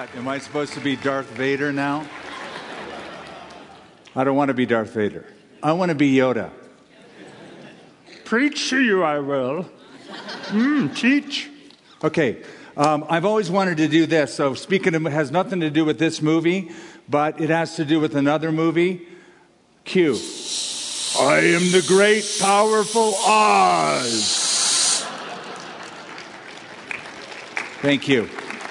Am I supposed to be Darth Vader now? I don't want to be Darth Vader. I want to be Yoda. Preach to you, I will. Teach. Okay, I've always wanted to do this. So speaking of, it has nothing to do with this movie, but it has to do with another movie. Cue. I am the great, powerful Oz. Thank you.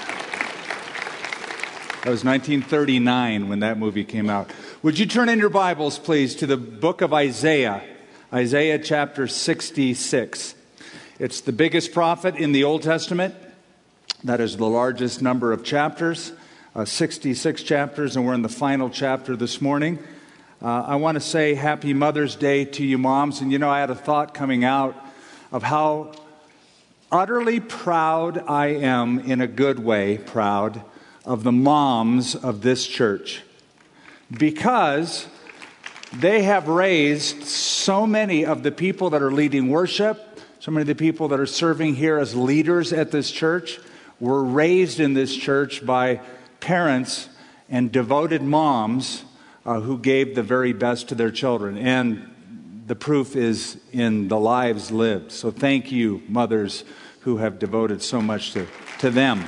That was 1939 when that movie came out. Would you turn in your Bibles, please, to the book of Isaiah, Isaiah chapter 66. It's the biggest prophet in the Old Testament. That is the largest number of chapters, 66 chapters, and we're in the final chapter this morning. I want to say Happy Mother's Day to you moms. And you know, I had a thought coming out of how utterly proud I am, in a good way, proud of the moms of this church, because they have raised so many of the people that are leading worship, so many of the people that are serving here as leaders at this church were raised in this church by parents and devoted moms who gave the very best to their children. And the proof is in the lives lived. So thank you, mothers who have devoted so much to them.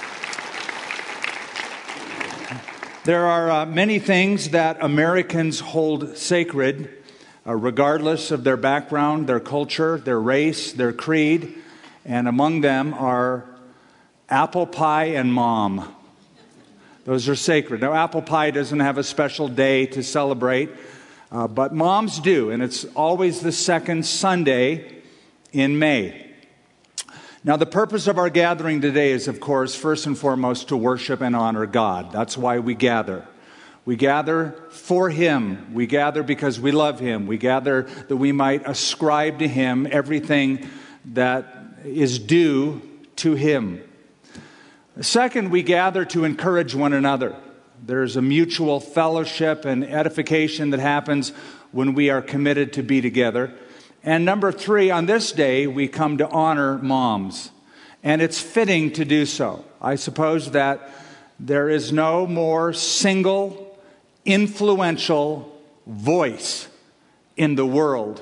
There are many things that Americans hold sacred, regardless of their background, their culture, their race, their creed. And among them are apple pie and mom. Those are sacred. Now, apple pie doesn't have a special day to celebrate, but moms do. And it's always the second Sunday in May. Now, the purpose of our gathering today is, of course, first and foremost, to worship and honor God. That's why we gather. We gather for Him. We gather because we love Him. We gather that we might ascribe to Him everything that is due to Him. Second, we gather to encourage one another. There's a mutual fellowship and edification that happens when we are committed to be together. And number three, on this day, we come to honor moms. And it's fitting to do so. I suppose that there is no more single, influential voice in the world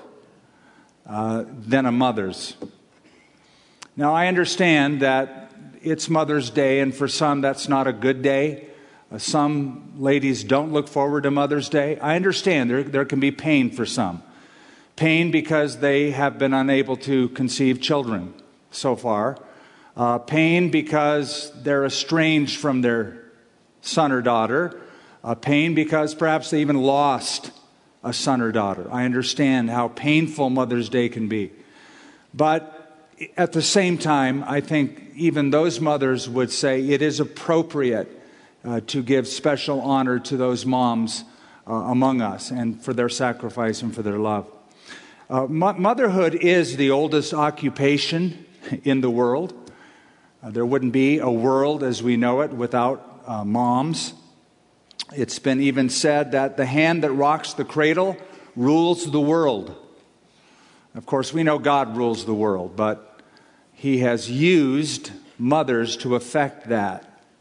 than a mother's. Now, I understand that it's Mother's Day, and for some, that's not a good day. Some ladies don't look forward to Mother's Day. I understand there can be pain for some. Pain because they have been unable to conceive children so far. Pain because they're estranged from their son or daughter. Pain because perhaps they even lost a son or daughter. I understand how painful Mother's Day can be. But at the same time, I think even those mothers would say it is appropriate to give special honor to those moms among us, and for their sacrifice and for their love. Motherhood is the oldest occupation in the world. There wouldn't be a world as we know it without moms. It's been even said that the hand that rocks the cradle rules the world. Of course, we know God rules the world, but He has used mothers to effect that.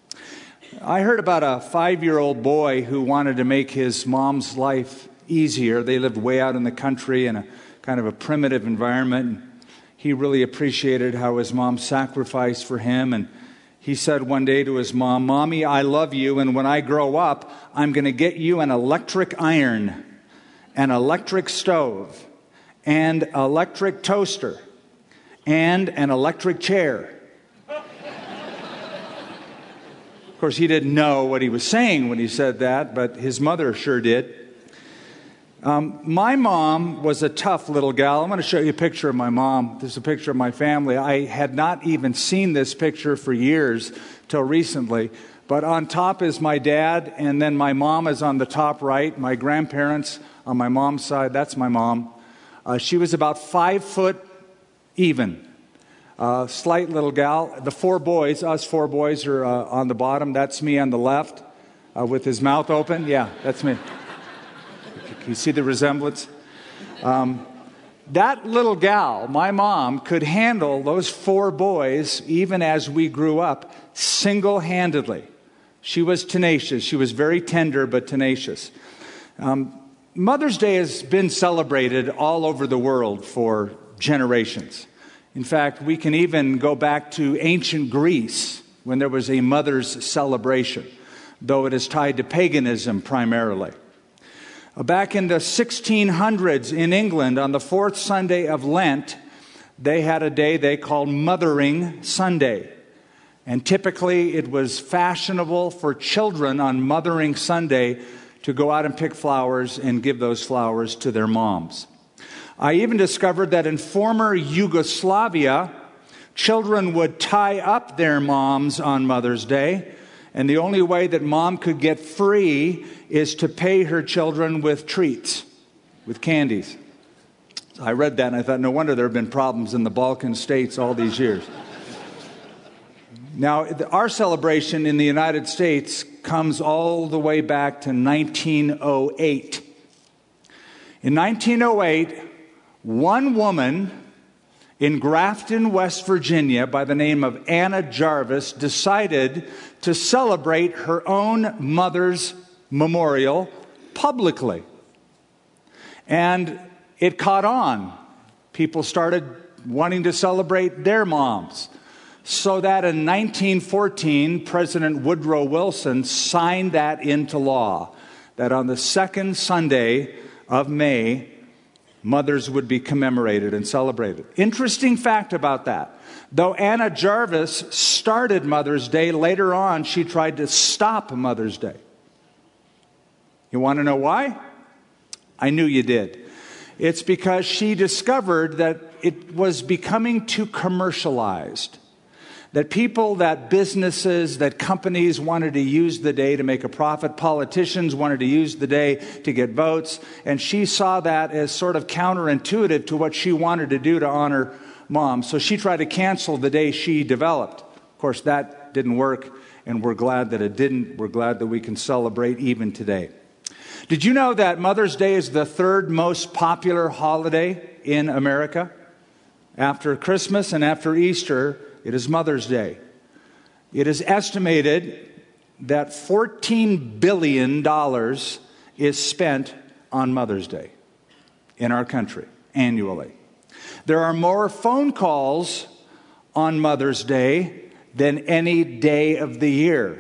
I heard about a 5-year-old boy who wanted to make his mom's life easier. They lived way out in the country in a kind of a primitive environment. He really appreciated how his mom sacrificed for him. And he said one day to his mom, "Mommy, I love you, and when I grow up, I'm going to get you an electric iron, an electric stove, and an electric toaster, and an electric chair." Of course, he didn't know what he was saying when he said that, but his mother sure did. My mom was a tough little gal. I'm going to show you a picture of my mom. This is a picture of my family. I had not even seen this picture for years till recently. But on top is my dad, and then my mom is on the top right. My grandparents on my mom's side, that's my mom. She was about 5 foot even. Slight little gal. The 4 boys, us 4 boys are on the bottom. That's me on the left with his mouth open. Yeah, that's me. You see the resemblance? That little gal, my mom, could handle those 4 boys even as we grew up single-handedly. She was tenacious. She was very tender but tenacious. Mother's Day has been celebrated all over the world for generations. In fact, we can even go back to ancient Greece when there was a mother's celebration, though it is tied to paganism primarily. Back in the 1600s in England, on the fourth Sunday of Lent, they had a day they called Mothering Sunday. And typically it was fashionable for children on Mothering Sunday to go out and pick flowers and give those flowers to their moms. I even discovered that in former Yugoslavia, children would tie up their moms on Mother's Day, and the only way that mom could get free is to pay her children with treats, with candies. So I read that and I thought, no wonder there have been problems in the Balkan states all these years. Now, our celebration in the United States comes all the way back to 1908. In 1908, one woman in Grafton, West Virginia, by the name of Anna Jarvis, decided to celebrate her own mother's memorial publicly. And it caught on. People started wanting to celebrate their moms. So that in 1914, President Woodrow Wilson signed that into law, that on the second Sunday of May, mothers would be commemorated and celebrated. Interesting fact about that. Though Anna Jarvis started Mother's Day, later on she tried to stop Mother's Day. You want to know why? I knew you did. It's because she discovered that it was becoming too commercialized. That people, that businesses, that companies wanted to use the day to make a profit. Politicians wanted to use the day to get votes. And she saw that as sort of counterintuitive to what she wanted to do to honor mom. So she tried to cancel the day she developed. Of course, that didn't work, and we're glad that it didn't. We're glad that we can celebrate even today. Did you know that Mother's Day is the third most popular holiday in America? After Christmas and after Easter, it is Mother's Day. It is estimated that $14 billion is spent on Mother's Day in our country annually. There are more phone calls on Mother's Day than any day of the year.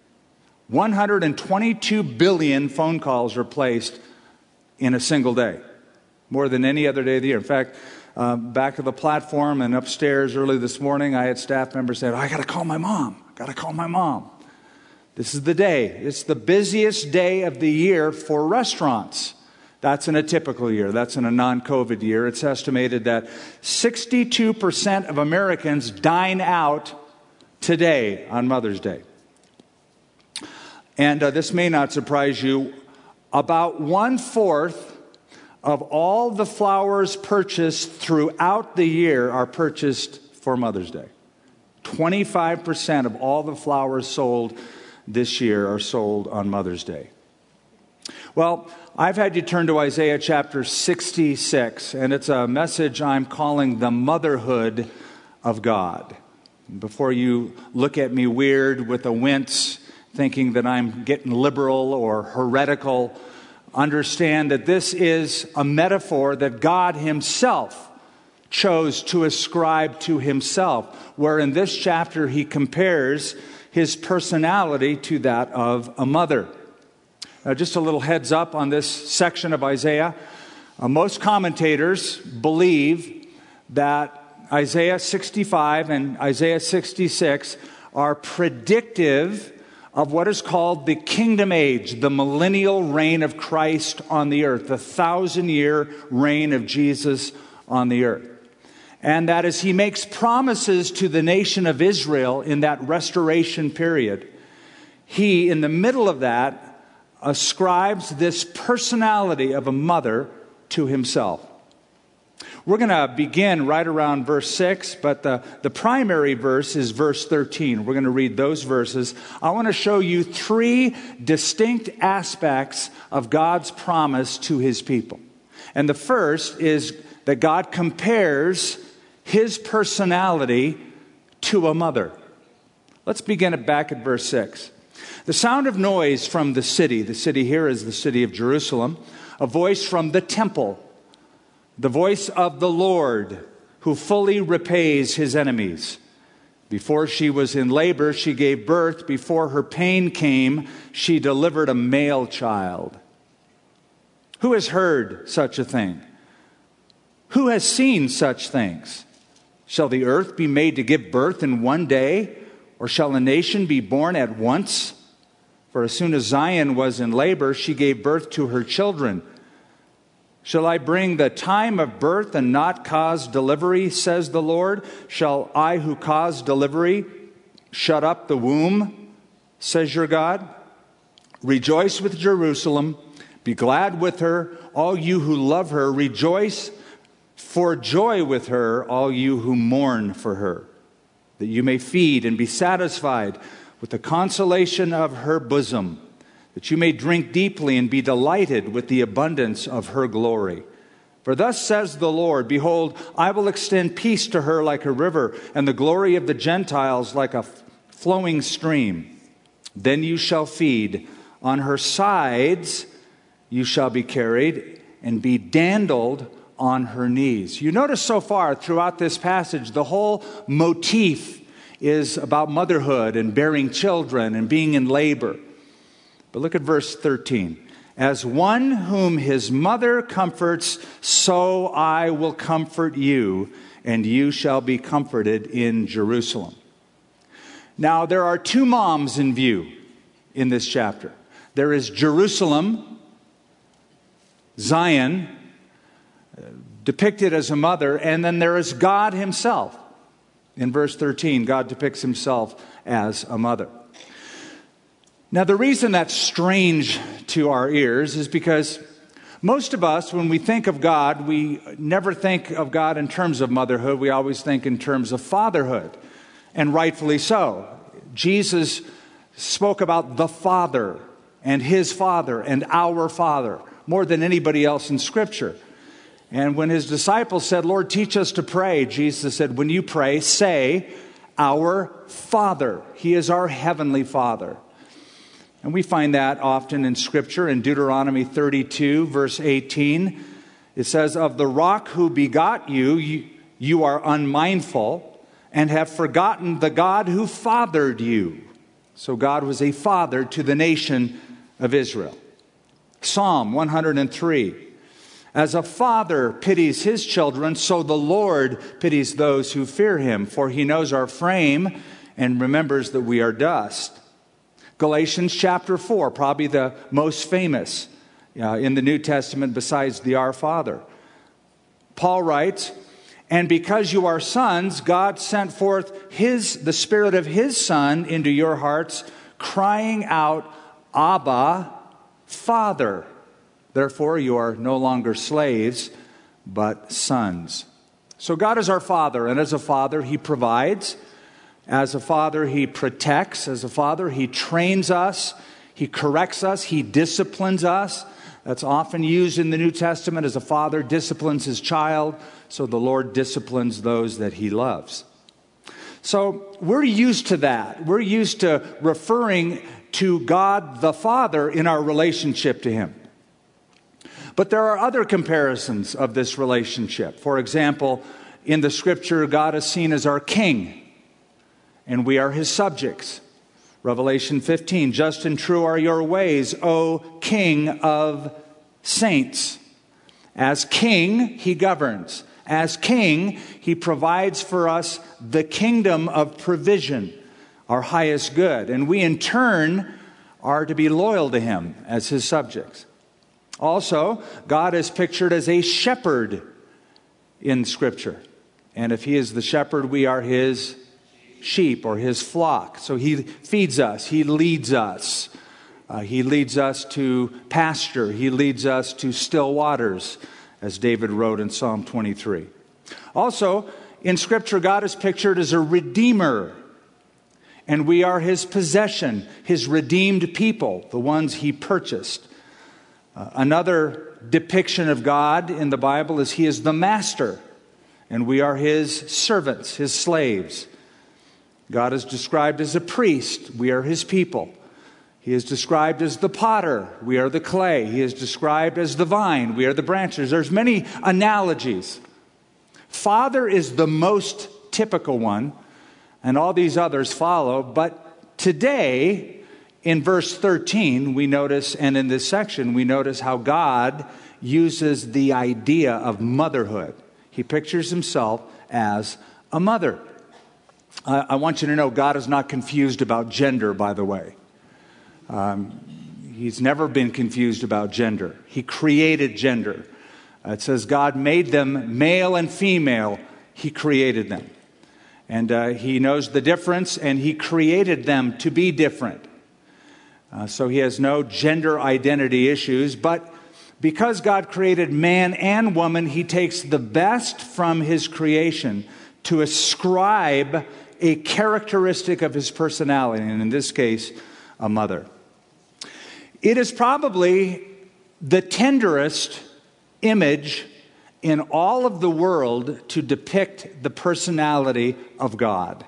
122 billion phone calls are placed in a single day, more than any other day of the year. In fact, back at the platform and upstairs early this morning, I had staff members say, I got to call my mom. This is the day. It's the busiest day of the year for restaurants. That's in a typical year. That's in a non-COVID year. It's estimated that 62% of Americans dine out today on Mother's Day. And this may not surprise you. About 1/4 of all the flowers purchased throughout the year are purchased for Mother's Day. 25% of all the flowers sold this year are sold on Mother's Day. Well, I've had you turn to Isaiah chapter 66, and it's a message I'm calling the motherhood of God. Before you look at me weird with a wince, thinking that I'm getting liberal or heretical, understand that this is a metaphor that God himself chose to ascribe to himself, where in this chapter he compares his personality to that of a mother. Now, just a little heads up on this section of Isaiah. Most commentators believe that Isaiah 65 and Isaiah 66 are predictive of what is called the kingdom age, the millennial reign of Christ on the earth, the 1,000-year reign of Jesus on the earth. And that as he makes promises to the nation of Israel in that restoration period, he, in the middle of that, ascribes this personality of a mother to himself. We're going to begin right around verse 6, but the primary verse is verse 13. We're going to read those verses. I want to show you 3 distinct aspects of God's promise to his people. And the first is that God compares his personality to a mother. Let's begin it back at verse 6. The sound of noise from the city here is the city of Jerusalem, a voice from the temple, the voice of the Lord who fully repays his enemies. Before she was in labor, she gave birth. Before her pain came, she delivered a male child. Who has heard such a thing? Who has seen such things? Shall the earth be made to give birth in one day, or shall a nation be born at once? For as soon as Zion was in labor, she gave birth to her children. Shall I bring the time of birth and not cause delivery, says the Lord? Shall I who cause delivery shut up the womb, says your God? Rejoice with Jerusalem, be glad with her, all you who love her. Rejoice for joy with her, all you who mourn for her, that you may feed and be satisfied with the consolation of her bosom, that you may drink deeply and be delighted with the abundance of her glory. For thus says the Lord, behold, I will extend peace to her like a river, and the glory of the Gentiles like a flowing stream. Then you shall feed. On her sides you shall be carried, and be dandled on her knees. You notice so far throughout this passage, the whole motif is about motherhood and bearing children and being in labor. But look at verse 13. As one whom his mother comforts, so I will comfort you, and you shall be comforted in Jerusalem. Now, there are two moms in view in this chapter. There is Jerusalem, Zion, depicted as a mother, and then there is God himself. In verse 13, God depicts himself as a mother. Now, the reason that's strange to our ears is because most of us, when we think of God, we never think of God in terms of motherhood. We always think in terms of fatherhood, and rightfully so. Jesus spoke about the Father and his Father and our Father more than anybody else in Scripture. And when his disciples said, Lord, teach us to pray, Jesus said, when you pray, say, our Father. He is our heavenly Father. And we find that often in Scripture. In Deuteronomy 32, verse 18, it says, of the rock who begot you, you are unmindful and have forgotten the God who fathered you. So God was a father to the nation of Israel. Psalm 103. As a father pities his children, so the Lord pities those who fear him, for he knows our frame and remembers that we are dust. Galatians chapter 4, probably the most famous in the New Testament besides the Our Father. Paul writes, and because you are sons, God sent forth the Spirit of his Son into your hearts, crying out, Abba, Father. Therefore, you are no longer slaves, but sons. So God is our Father, and as a Father, he provides. As a Father, he protects. As a Father, he trains us. He corrects us. He disciplines us. That's often used in the New Testament as a father disciplines his child. So the Lord disciplines those that he loves. So we're used to that. We're used to referring to God the Father in our relationship to him. But there are other comparisons of this relationship. For example, in the Scripture, God is seen as our king, and we are his subjects. Revelation 15, just and true are your ways, O King of saints. As king, he governs. As king, he provides for us the kingdom of provision, our highest good. And we in turn are to be loyal to him as his subjects. Also, God is pictured as a shepherd in Scripture. And if he is the shepherd, we are his sheep or his flock. So he feeds us. He leads us. He leads us to pasture. He leads us to still waters, as David wrote in Psalm 23. Also, in Scripture, God is pictured as a redeemer. And we are his possession, his redeemed people, the ones he purchased. Another depiction of God in the Bible is he is the master, and we are his servants, his slaves. God is described as a priest. We are his people. He is described as the potter. We are the clay. He is described as the vine. We are the branches. There's many analogies. Father is the most typical one, and all these others follow. But today, in verse 13, we notice, and in this section, we notice how God uses the idea of motherhood. He pictures himself as a mother. I want you to know God is not confused about gender, by the way. He's never been confused about gender. He created gender. It says God made them male and female. He created them. And he knows the difference, and he created them to be different. So he has no gender identity issues. But because God created man and woman, he takes the best from his creation to ascribe a characteristic of his personality, and in this case, a mother. It is probably the tenderest image in all of the world to depict the personality of God.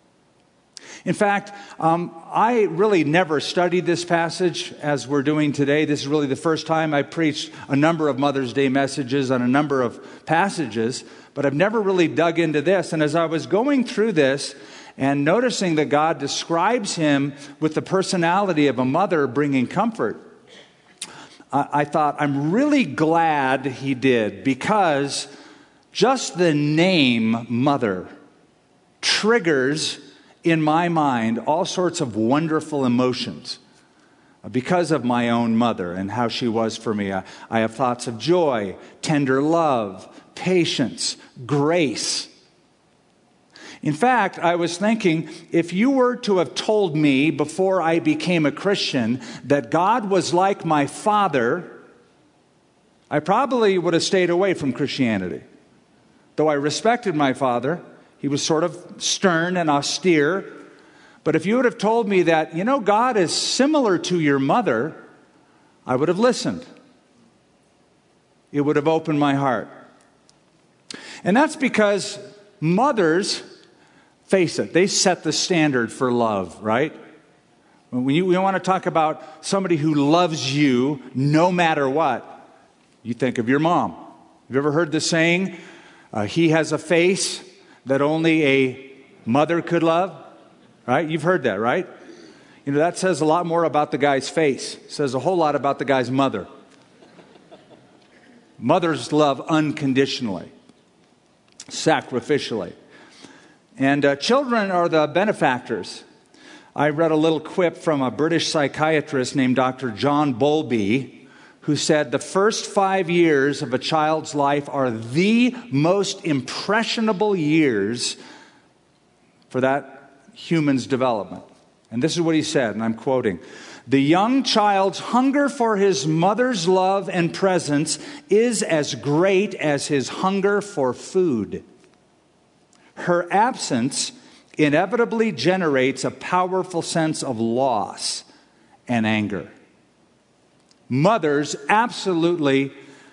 In fact, I really never studied this passage as we're doing today. This is really the first time I preached a number of Mother's Day messages on a number of passages, but I've never really dug into this. And as I was going through this and noticing that God describes him with the personality of a mother bringing comfort, I thought, I'm really glad he did, because just the name mother triggers in my mind all sorts of wonderful emotions because of my own mother and how she was for me. I have thoughts of joy, tender love, patience, grace. In fact, I was thinking, if you were to have told me before I became a Christian that God was like my father, I probably would have stayed away from Christianity. Though I respected my father, he was sort of stern and austere. But if you would have told me that, God is similar to your mother, I would have listened. It would have opened my heart. And that's because mothers, face it, they set the standard for love, right? When we want to talk about somebody who loves you no matter what, you think of your mom. Have you ever heard the saying, he has a face that only a mother could love? Right? You've heard that, right? That says a lot more about the guy's face. It says a whole lot about the guy's mother. Mothers love unconditionally, sacrificially. And children are the benefactors. I read a little quip from a British psychiatrist named Dr. John Bowlby, who said the first 5 years of a child's life are the most impressionable years for that human's development. And this is what he said, and I'm quoting, "The young child's hunger for his mother's love and presence is as great as his hunger for food. Her absence inevitably generates a powerful sense of loss and anger." Mothers absolutely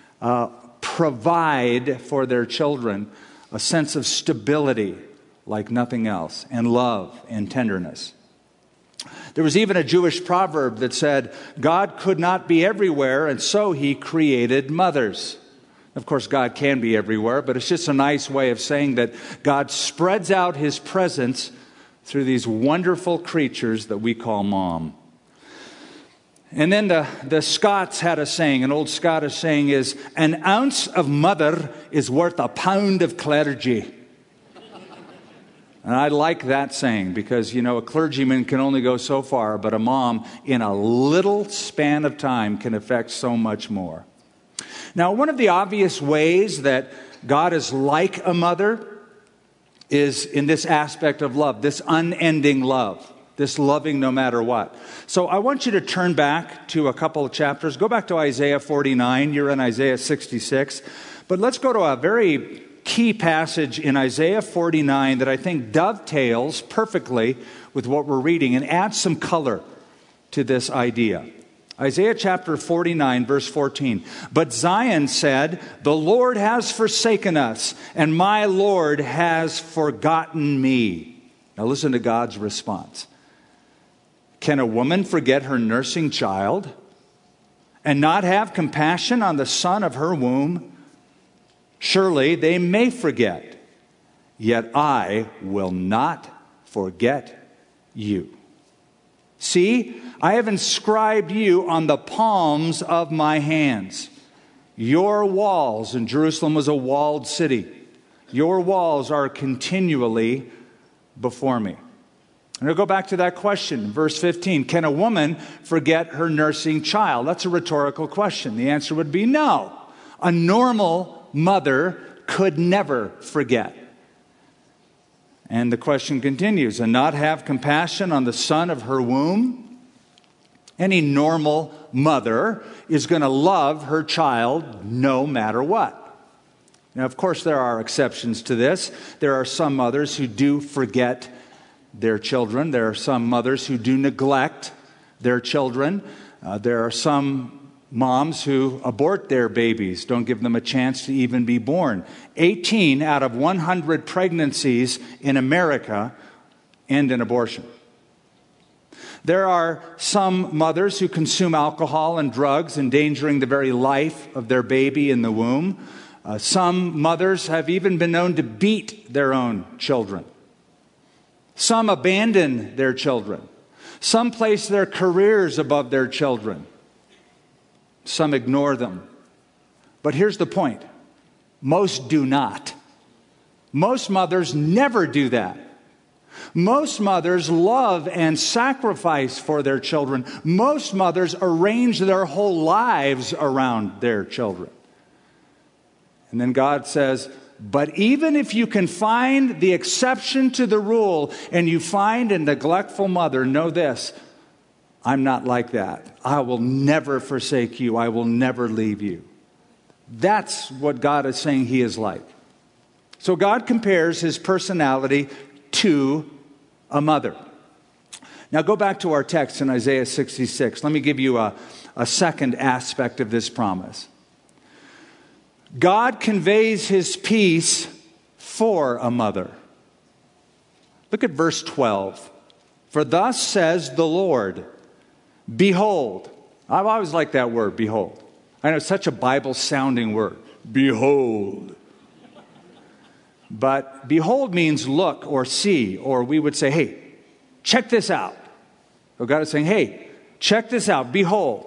provide for their children a sense of stability like nothing else, and love and tenderness. There was even a Jewish proverb that said, God could not be everywhere, and so he created mothers. Of course, God can be everywhere, but it's just a nice way of saying that God spreads out his presence through these wonderful creatures that we call mom. And then the Scots had a saying, an old Scottish saying is, an ounce of mother is worth a pound of clergy. And I like that saying because, a clergyman can only go so far, but a mom in a little span of time can affect so much more. Now, one of the obvious ways that God is like a mother is in this aspect of love, this unending love, this loving no matter what. So I want you to turn back to a couple of chapters. Go back to Isaiah 49. You're in Isaiah 66. But let's go to a very key passage in Isaiah 49 that I think dovetails perfectly with what we're reading and adds some color to this idea. Isaiah chapter 49, verse 14. But Zion said, the Lord has forsaken us, and my Lord has forgotten me. Now listen to God's response. Can a woman forget her nursing child and not have compassion on the son of her womb? Surely they may forget, yet I will not forget you. See, I have inscribed you on the palms of my hands. Your walls, and Jerusalem was a walled city, your walls are continually before me. And I'll go back to that question, verse 15. Can a woman forget her nursing child? That's a rhetorical question. The answer would be no. A normal mother could never forget. And the question continues, and not have compassion on the son of her womb? Any normal mother is going to love her child no matter what. Now, of course, there are exceptions to this. There are some mothers who do forget their children. There are some mothers who do neglect their children. There are some moms who abort their babies, don't give them a chance to even be born. 18 out of 100 pregnancies in America end in abortion. There are some mothers who consume alcohol and drugs, endangering the very life of their baby in the womb. Some mothers have even been known to beat their own children. Some abandon their children. Some place their careers above their children. Some ignore them. But here's the point. Most do not. Most mothers never do that. Most mothers love and sacrifice for their children. Most mothers arrange their whole lives around their children. And then God says, but even if you can find the exception to the rule and you find a neglectful mother, know this, I'm not like that. I will never forsake you. I will never leave you. That's what God is saying he is like. So God compares his personality to a mother. Now go back to our text in Isaiah 66. Let me give you a second aspect of this promise. God conveys his peace for a mother. Look at verse 12. For thus says the Lord, behold. I've always liked that word, behold. I know it's such a Bible-sounding word. Behold. But behold means look or see, or we would say, hey, check this out. So God is saying, hey, check this out. Behold.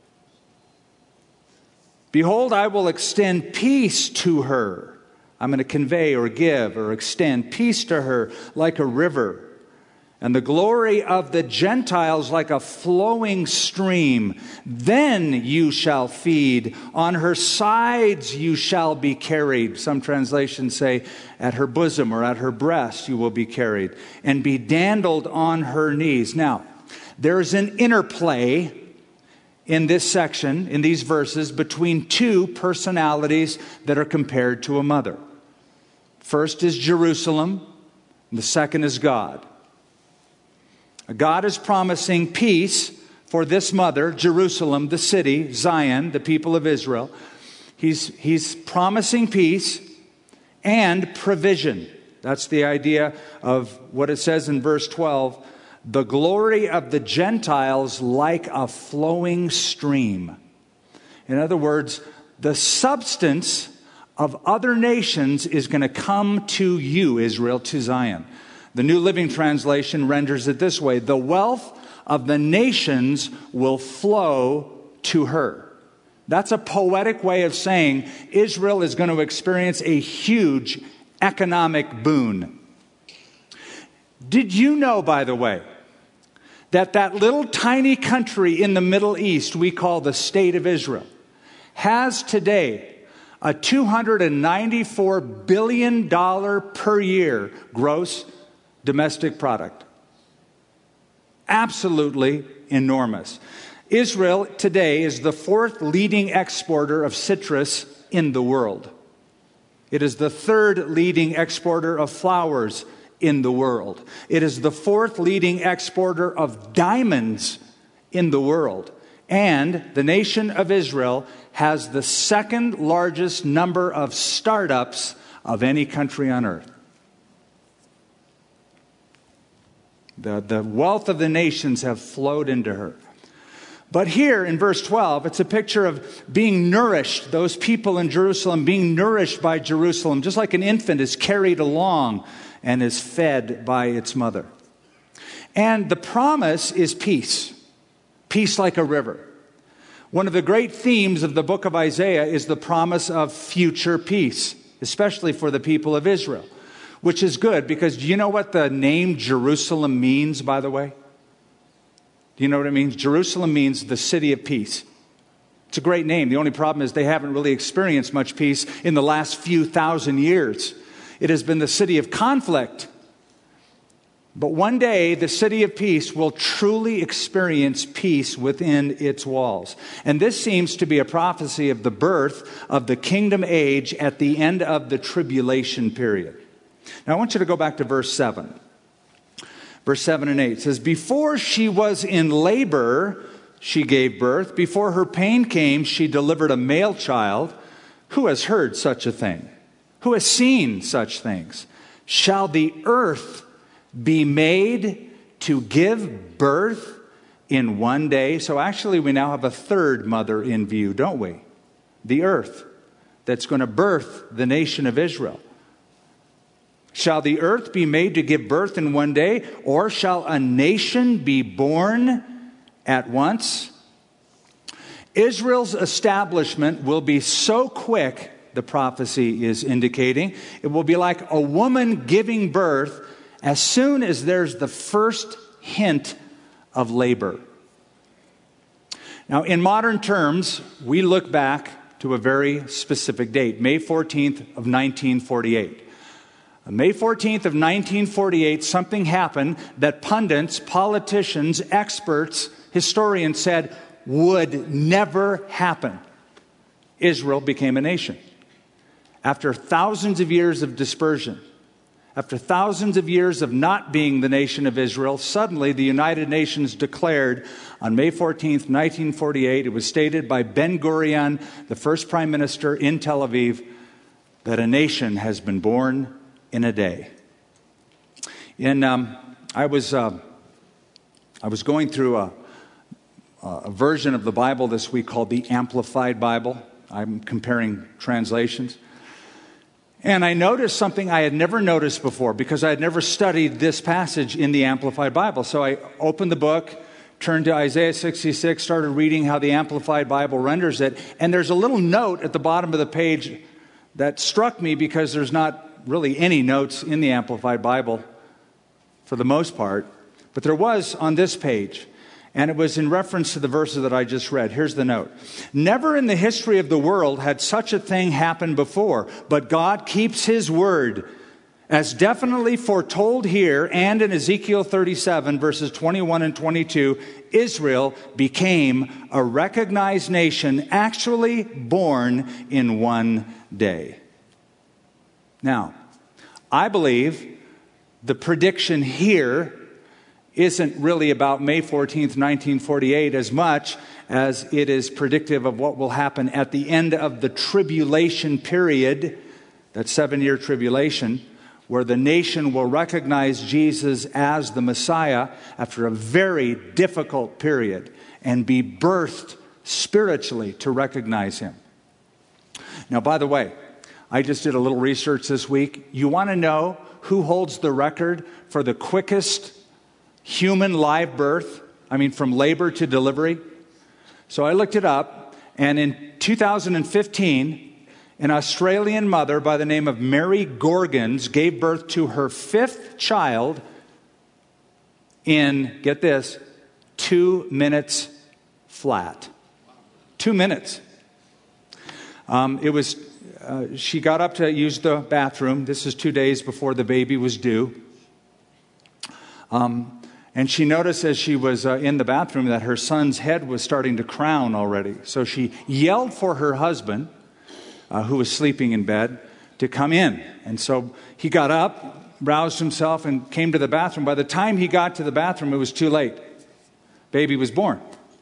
Behold, I will extend peace to her. I'm going to convey or give or extend peace to her like a river. And the glory of the Gentiles like a flowing stream. Then you shall feed. On her sides you shall be carried. Some translations say, at her bosom or at her breast you will be carried. And be dandled on her knees. Now, there's an interplay in this section, in these verses, between two personalities that are compared to a mother. First is Jerusalem, and the second is God. God is promising peace for this mother, Jerusalem, the city, Zion, the people of Israel. He's promising peace and provision. That's the idea of what it says in verse 12. The glory of the Gentiles like a flowing stream. In other words, the substance of other nations is going to come to you, Israel, to Zion. The New Living Translation renders it this way: the wealth of the nations will flow to her. That's a poetic way of saying Israel is going to experience a huge economic boon. Did you know, by the way, that little tiny country in the Middle East we call the State of Israel has today a $294 billion per year gross domestic product? Absolutely enormous. Israel today is the fourth leading exporter of citrus in the world. It is the third leading exporter of flowers in the world. It is the fourth leading exporter of diamonds in the world. And the nation of Israel has the second largest number of startups of any country on earth. The wealth of the nations have flowed into her. But here in verse 12, it's a picture of being nourished, those people in Jerusalem being nourished by Jerusalem, just like an infant is carried along and is fed by its mother. And the promise is peace, peace like a river. One of the great themes of the book of Isaiah is the promise of future peace, especially for the people of Israel, which is good because do you know what the name Jerusalem means, by the way? Do you know what it means? Jerusalem means the city of peace. It's a great name. The only problem is they haven't really experienced much peace in the last few thousand years. It has been the city of conflict. But one day, the city of peace will truly experience peace within its walls. And this seems to be a prophecy of the birth of the kingdom age at the end of the tribulation period. Now, I want you to go back to verse 7. Verse 7 and 8 says, before she was in labor, she gave birth. Before her pain came, she delivered a male child. Who has heard such a thing? Who has seen such things? Shall the earth be made to give birth in one day? So actually, we now have a third mother in view, don't we? The earth that's going to birth the nation of Israel. Shall the earth be made to give birth in one day, or shall a nation be born at once? Israel's establishment will be so quick, the prophecy is indicating. It will be like a woman giving birth as soon as there's the first hint of labor. Now, in modern terms, we look back to a very specific date, May 14th of 1948. On May 14th of 1948, something happened that pundits, politicians, experts, historians said would never happen. Israel became a nation. After thousands of years of dispersion, after thousands of years of not being the nation of Israel, suddenly the United Nations declared on May 14th, 1948, it was stated by Ben Gurion, the first prime minister in Tel Aviv, that a nation has been born in a day. I was going through a version of the Bible this week called the Amplified Bible. I'm comparing translations. And I noticed something I had never noticed before because I had never studied this passage in the Amplified Bible. So I opened the book, turned to Isaiah 66, started reading how the Amplified Bible renders it. And there's a little note at the bottom of the page that struck me because there's not really any notes in the Amplified Bible for the most part. But there was on this page. And it was in reference to the verses that I just read. Here's the note. Never in the history of the world had such a thing happened before, but God keeps His word. As definitely foretold here and in Ezekiel 37, verses 21 and 22, Israel became a recognized nation, actually born in one day. Now, I believe the prediction here isn't really about May 14th, 1948 as much as it is predictive of what will happen at the end of the tribulation period, that 7-year tribulation, where the nation will recognize Jesus as the Messiah after a very difficult period and be birthed spiritually to recognize Him. Now, by the way, I just did a little research this week. You want to know who holds the record for the quickest human live birth? I mean, from labor to delivery. So I looked it up, and in 2015, an Australian mother by the name of Mary Gorgons gave birth to her 5th child in, get this, 2 minutes flat. 2 minutes. She got up to use the bathroom. This is 2 days before the baby was due. And she noticed as she was in the bathroom that her son's head was starting to crown already. So she yelled for her husband, who was sleeping in bed, to come in. And so he got up, roused himself, and came to the bathroom. By the time he got to the bathroom, it was too late. Baby was born.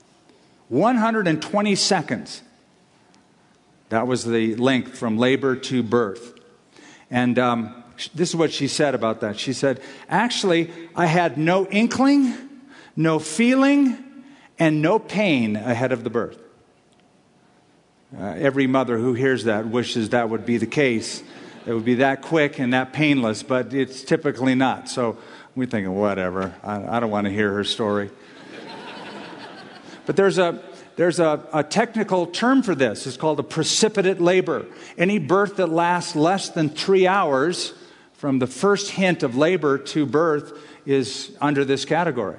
120 seconds. That was the length from labor to birth. And This is what she said about that. She said, actually, I had no inkling, no feeling, and no pain ahead of the birth. Every mother who hears that wishes that would be the case. It would be that quick and that painless, but it's typically not. So we're thinking, whatever. I don't want to hear her story. But there's a technical term for this. It's called a precipitate labor. Any birth that lasts less than 3 hours from the first hint of labor to birth is under this category.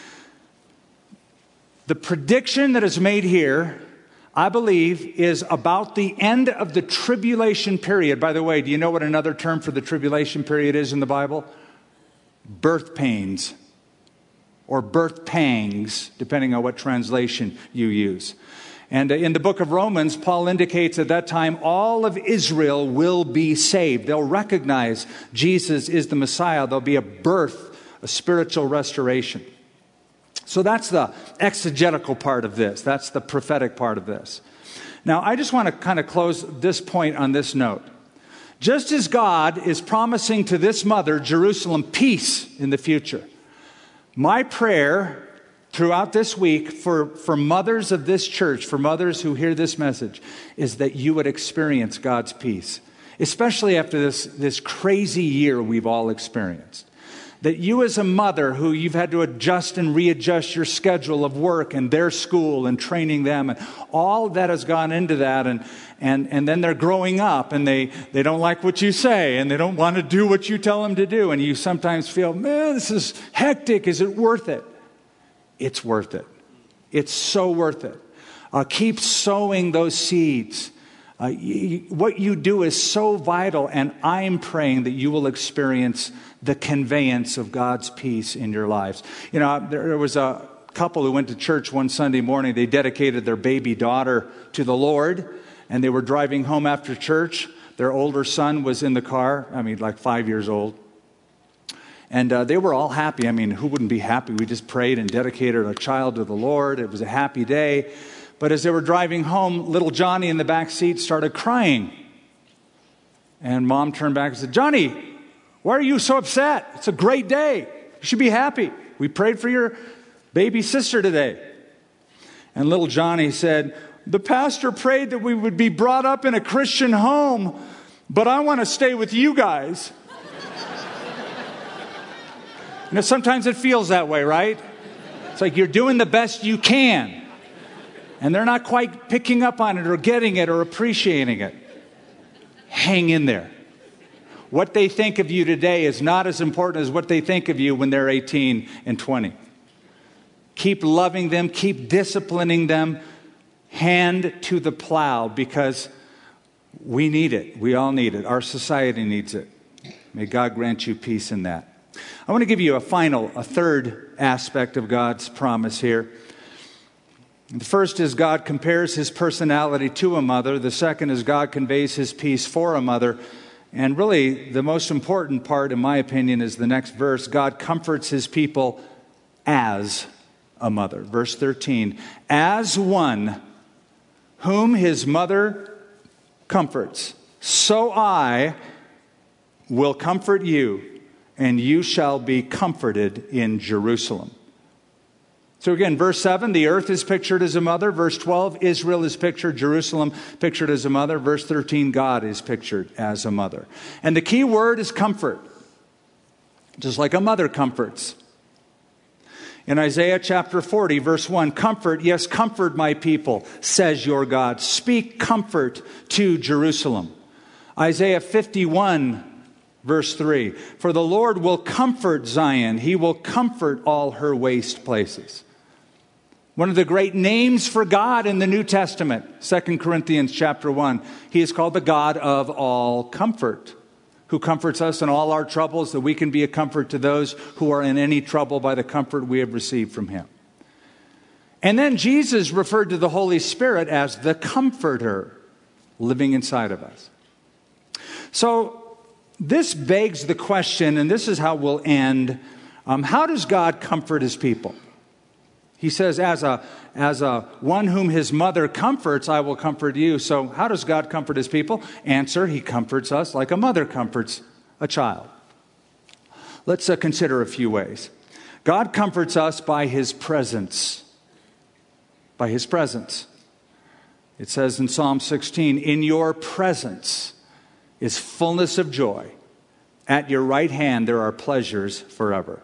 The prediction that is made here, I believe, is about the end of the tribulation period. By the way, do you know what another term for the tribulation period is in the Bible? Birth pains or birth pangs, depending on what translation you use. And in the book of Romans, Paul indicates at that time all of Israel will be saved. They'll recognize Jesus is the Messiah. There'll be a birth, a spiritual restoration. So that's the exegetical part of this. That's the prophetic part of this. Now, I just want to kind of close this point on this note. Just as God is promising to this mother, Jerusalem, peace in the future, my prayer throughout this week for mothers of this church, for mothers who hear this message, is that you would experience God's peace, especially after this crazy year we've all experienced. That you as a mother who you've had to adjust and readjust your schedule of work and their school and training them and all that has gone into that and then they're growing up and they don't like what you say and they don't want to do what you tell them to do and you sometimes feel, man, this is hectic. Is it worth it? It's worth it. It's so worth it. Keep sowing those seeds. What you do is so vital, and I'm praying that you will experience the conveyance of God's peace in your lives. You know, there was a couple who went to church one Sunday morning. They dedicated their baby daughter to the Lord, and they were driving home after church. Their older son was in the car, like 5 years old. And they were all happy. Who wouldn't be happy? We just prayed and dedicated a child to the Lord. It was a happy day. But as they were driving home, little Johnny in the back seat started crying. And Mom turned back and said, Johnny, why are you so upset? It's a great day. You should be happy. We prayed for your baby sister today. And little Johnny said, the pastor prayed that we would be brought up in a Christian home, but I want to stay with you guys. Sometimes it feels that way, right? It's like you're doing the best you can. And they're not quite picking up on it or getting it or appreciating it. Hang in there. What they think of you today is not as important as what they think of you when they're 18 and 20. Keep loving them. Keep disciplining them. Hand to the plow because we need it. We all need it. Our society needs it. May God grant you peace in that. I want to give you a third aspect of God's promise here. The first is God compares his personality to a mother. The second is God conveys his peace for a mother. And really, the most important part, in my opinion, is the next verse. God comforts his people as a mother. Verse 13, as one whom his mother comforts, so I will comfort you, and you shall be comforted in Jerusalem. So again, verse 7, the earth is pictured as a mother. Verse 12, Israel is pictured, Jerusalem pictured as a mother. Verse 13, God is pictured as a mother. And the key word is comfort, just like a mother comforts. In Isaiah chapter 40, verse 1, comfort, yes, comfort my people, says your God. Speak comfort to Jerusalem. Isaiah 51, verse 3, for the Lord will comfort Zion. He will comfort all her waste places. One of the great names for God in the New Testament, 2 Corinthians chapter 1, he is called the God of all comfort, who comforts us in all our troubles, that we can be a comfort to those who are in any trouble by the comfort we have received from him. And then Jesus referred to the Holy Spirit as the Comforter living inside of us. So this begs the question, and this is how we'll end, how does God comfort his people? He says, as a one whom his mother comforts, I will comfort you. So how does God comfort his people? Answer, he comforts us like a mother comforts a child. Let's consider a few ways. God comforts us by His presence. By His presence. It says in Psalm 16, "In your presence is fullness of joy. At your right hand there are pleasures forever."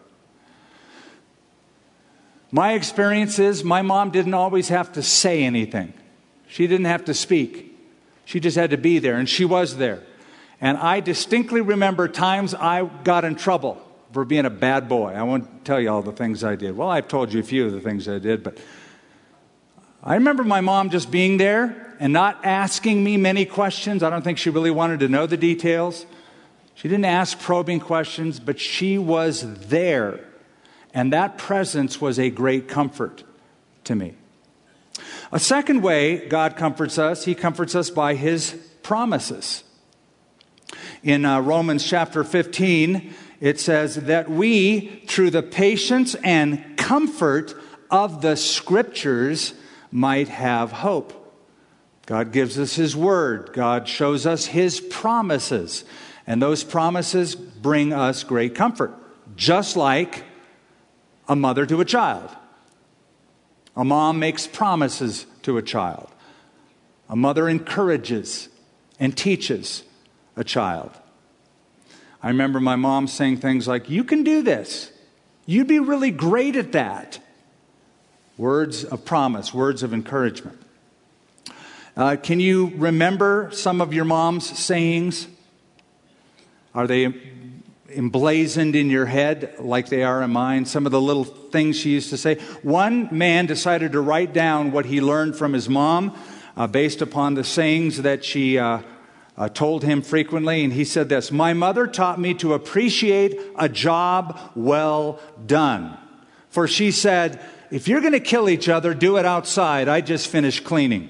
My experience is my mom didn't always have to say anything. She didn't have to speak. She just had to be there, and she was there. And I distinctly remember times I got in trouble for being a bad boy. I won't tell you all the things I did. Well, I've told you a few of the things I did, but I remember my mom just being there and not asking me many questions. I don't think she really wanted to know the details. She didn't ask probing questions, but she was there. And that presence was a great comfort to me. A second way God comforts us, He comforts us by His promises. In Romans chapter 15, it says that we, through the patience and comfort of the Scriptures, might have hope. God gives us His Word. God shows us His promises. And those promises bring us great comfort, just like a mother to a child. A mom makes promises to a child. A mother encourages and teaches a child. I remember my mom saying things like, "You can do this. You'd be really great at that." Words of promise, words of encouragement. Can you remember some of your mom's sayings? Are they emblazoned in your head like they are in mine? Some of the little things she used to say. One man decided to write down what he learned from his mom based upon the sayings that she told him frequently. And he said this: "My mother taught me to appreciate a job well done. For she said, if you're going to kill each other, do it outside. I just finished cleaning."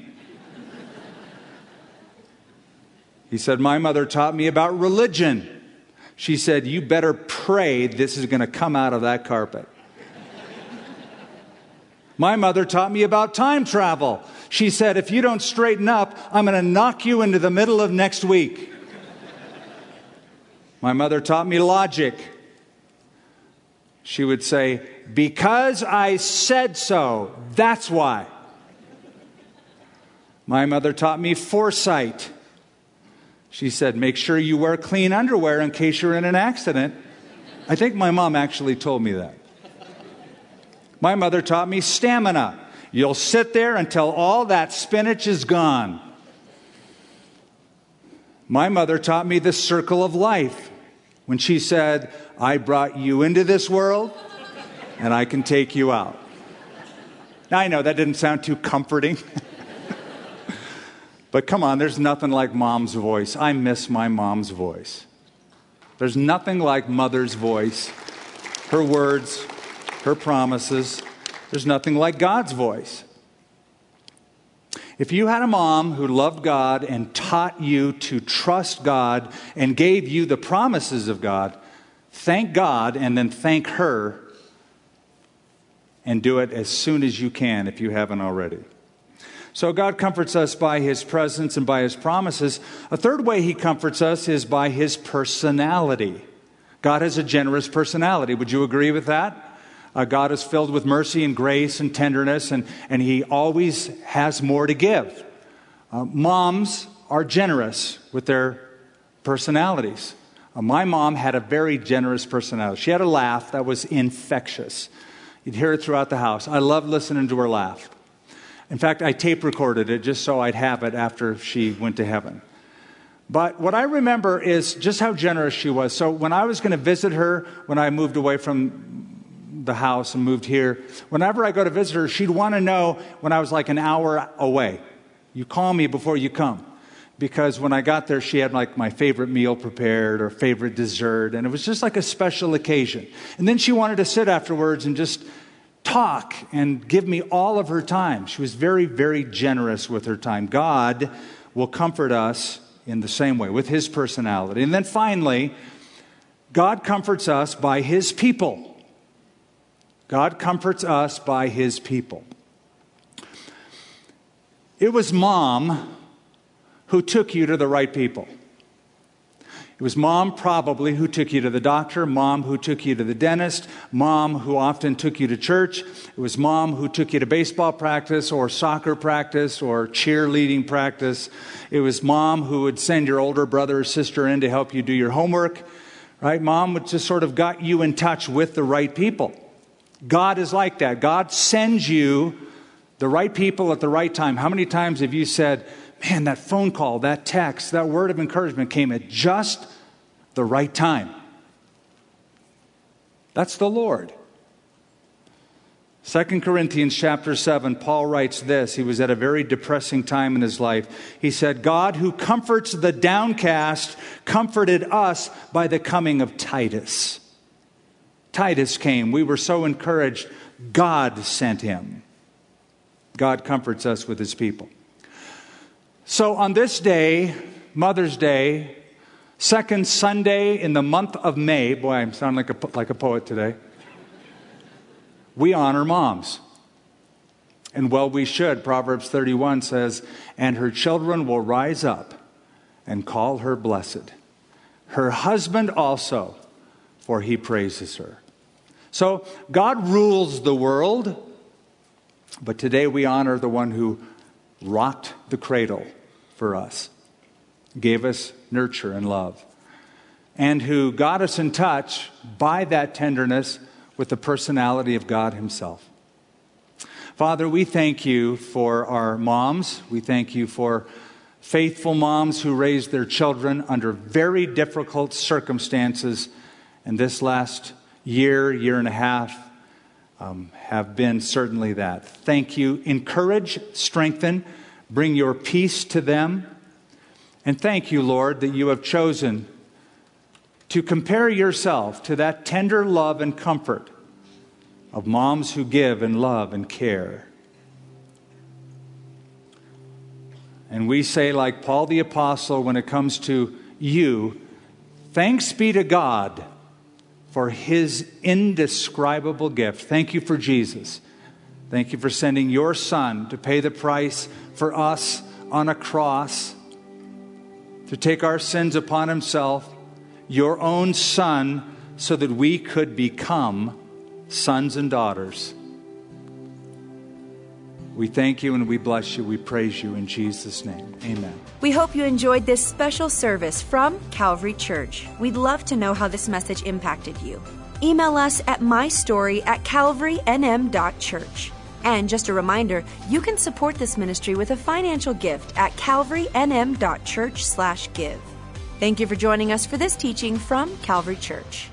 He said, "My mother taught me about religion. She said, you better pray this is going to come out of that carpet." "My mother taught me about time travel. She said, if you don't straighten up, I'm going to knock you into the middle of next week." "My mother taught me logic. She would say, because I said so, that's why." "My mother taught me foresight. She said, make sure you wear clean underwear in case you're in an accident." I think my mom actually told me that. "My mother taught me stamina. You'll sit there until all that spinach is gone." "My mother taught me the circle of life when she said, I brought you into this world and I can take you out." Now, I know that didn't sound too comforting. But come on, there's nothing like mom's voice. I miss my mom's voice. There's nothing like mother's voice, her words, her promises. There's nothing like God's voice. If you had a mom who loved God and taught you to trust God and gave you the promises of God, thank God and then thank her, and do it as soon as you can if you haven't already. So God comforts us by His presence and by His promises. A third way He comforts us is by His personality. God has a generous personality. Would you agree with that? God is filled with mercy and grace and tenderness, and He always has more to give. Moms are generous with their personalities. My mom had a very generous personality. She had a laugh that was infectious. You'd hear it throughout the house. I loved listening to her laugh. In fact, I tape recorded it just so I'd have it after she went to heaven. But what I remember is just how generous she was. So when I was going to visit her, when I moved away from the house and moved here, whenever I go to visit her, she'd want to know when I was like an hour away. You call me before you come. Because when I got there, she had like my favorite meal prepared or favorite dessert. And it was just like a special occasion. And then she wanted to sit afterwards and just talk and give me all of her time. She was very, very generous with her time. God will comfort us in the same way, with His personality. And then finally, God comforts us by His people. God comforts us by His people. It was Mom who took you to the right people. It It was mom probably who took you to the doctor, mom who took you to the dentist, mom who often took you to church. It was mom who took you to baseball practice or soccer practice or cheerleading practice. It was mom who would send your older brother or sister in to help you do your homework. Right? Mom would just sort of got you in touch with the right people. God is like that. God sends you the right people at the right time. How many times have you said, man, that phone call, that text, that word of encouragement came at just the right time? That's the Lord. 2 Corinthians chapter 7, Paul writes this. He was at a very depressing time in his life. He said, God who comforts the downcast comforted us by the coming of Titus. Titus came. We were so encouraged. God sent him. God comforts us with his people. So on this day, Mother's Day, second Sunday in the month of May, boy, I sound like a poet today, we honor moms. And well, we should. Proverbs 31 says, and her children will rise up and call her blessed. Her husband also, for he praises her. So God rules the world, but today we honor the one who rocked the cradle for us, gave us nurture and love, and who got us in touch by that tenderness with the personality of God himself. Father, we thank you for our moms. We thank you for faithful moms who raised their children under very difficult circumstances, and this last year and a half have been certainly that. Thank you. Encourage, strengthen, bring your peace to them. And thank you, Lord, that you have chosen to compare yourself to that tender love and comfort of moms who give and love and care. And we say, like Paul the Apostle, when it comes to you, thanks be to God for his indescribable gift. Thank you for Jesus. Thank you for sending your Son to pay the price for us on a cross, to take our sins upon himself, your own Son, so that we could become sons and daughters. We thank you and we bless you. We praise you in Jesus' name. Amen. We hope you enjoyed this special service from Calvary Church. We'd love to know how this message impacted you. Email us at mystory@calvarynm.church. And just a reminder, you can support this ministry with a financial gift at calvarynm.church/give. Thank you for joining us for this teaching from Calvary Church.